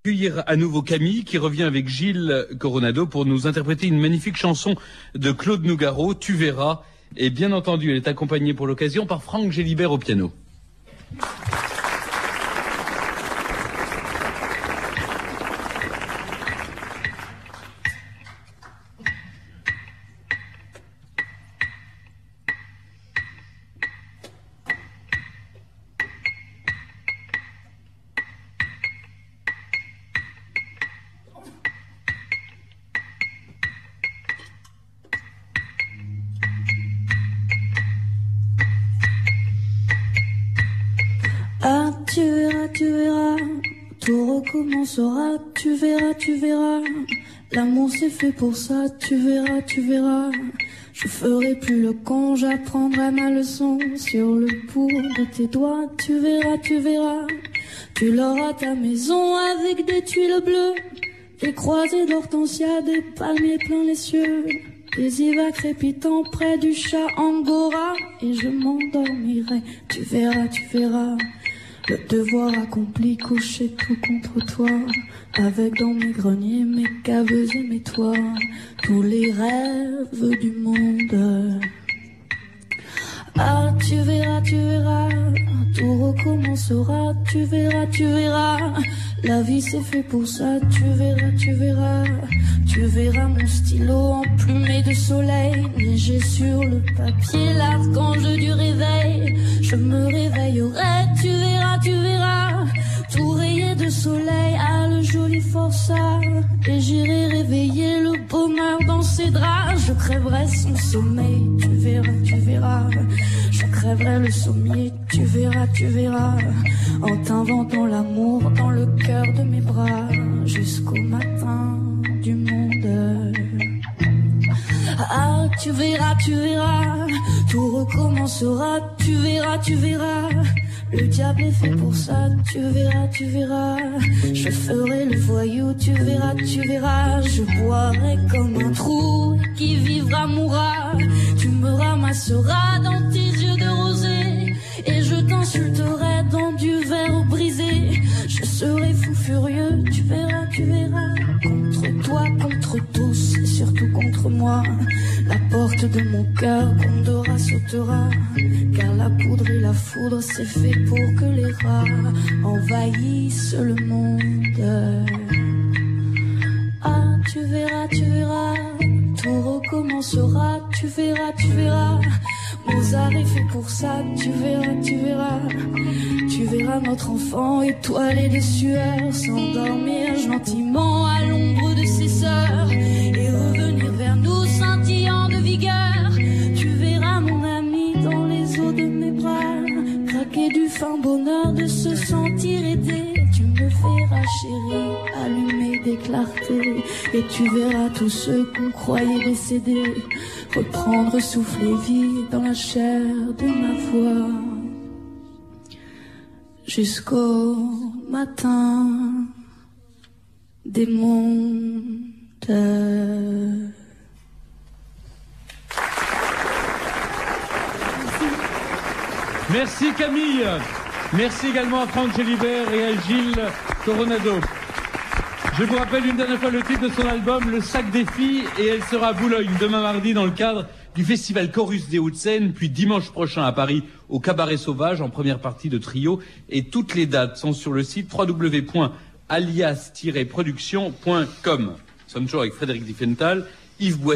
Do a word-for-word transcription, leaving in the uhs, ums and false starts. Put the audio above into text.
Accueillir à nouveau Camille qui revient avec Gilles Coronado pour nous interpréter une magnifique chanson de Claude Nougaro, Tu verras. Et bien entendu, elle est accompagnée pour l'occasion par Franck Gélibert au piano. Ah, tu verras, tu verras, tout recommencera, tu verras, tu verras. L'amour c'est fait pour ça, tu verras, tu verras. Je ferai plus le con, j'apprendrai ma leçon sur le bout de tes doigts, tu verras, tu verras. Tu l'auras ta maison avec des tuiles bleues, des croisées d'hortensia, des palmiers plein les cieux, des ivas crépitants près du chat Angora, et je m'endormirai, tu verras, tu verras. Le devoir accompli, couché tout contre toi, avec dans mes greniers, mes caves et mes toits, tous les rêves du monde. Ah, tu verras, tu verras, tout recommencera, tu verras, tu verras. La vie c'est fait pour ça, tu verras, tu verras. Tu verras mon stylo emplumé de soleil, léger sur le papier, l'archange du réveil. Je me réveillerai, tu verras, tu verras. Tout rayé de soleil a le joli forçat, et j'irai réveiller le bonheur dans ses draps. Je crèverai son sommeil, tu verras, tu verras. Je crèverai le sommier, tu verras, tu verras. En t'inventant l'amour dans le cœur de mes bras, jusqu'au matin du monde. Ah, tu verras, tu verras, tout recommencera, tu verras, tu verras. Le diable est fait pour ça, tu verras, tu verras. Je ferai le voyou, tu verras, tu verras. Je boirai comme un trou, qui vivra mourra. Tu me ramasseras dans tes yeux de rosée, et je t'insulterai dans du verre brisé. Je serai fou furieux, tu verras, tu verras. Contre toi, contre tous, et surtout contre moi. La porte de mon cœur grondera, sautera, car la poudre et la foudre c'est fait pour que les rats envahissent le monde. Ah, tu verras, tu verras, tout recommencera, tu verras, tu verras. Mozart est fait pour ça, tu verras, tu verras. Tu verras notre enfant étoilé de sueur s'endormir gentiment à l'ombre de ses sœurs et revenir vers nous scintillant de vigueur. Tu verras mon ami dans les eaux de mes bras craquer du fin bonheur de se sentir aidé. Tu me verras chérie allumer des clartés, et tu verras tous ceux qu'on croyait décédés reprendre souffle et vie dans la chair de ma voix, jusqu'au matin des mondes. Merci Camille. Merci également à Franck Gélibert et à Gilles Coronado. Je vous rappelle une dernière fois le titre de son album, Le Sac des filles, et elle sera à Boulogne demain mardi dans le cadre du festival Chorus des Hauts-de-Seine, puis dimanche prochain à Paris au Cabaret Sauvage en première partie de trio. Et toutes les dates sont sur le site w w w point alias tiret production point com. Nous sommes toujours avec Frédéric Diffenthal, Yves Boisset.